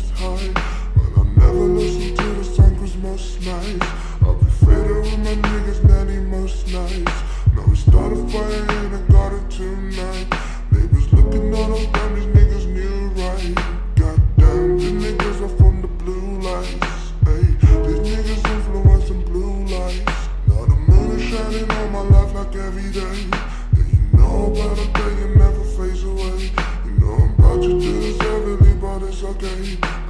most high. But I never listen to the song cause most nights I'll be faded with my niggas, now they most nights. Now we started fire and I got it tonight. Neighbors looking all around, these niggas knew right. Goddamn, these niggas are from the blue lights. Hey, these niggas influencing blue lights. Now the moon is shining on my life like every day. Yeah, you know about a day and never fades away. You know I'm about to do this heavily, but it's okay.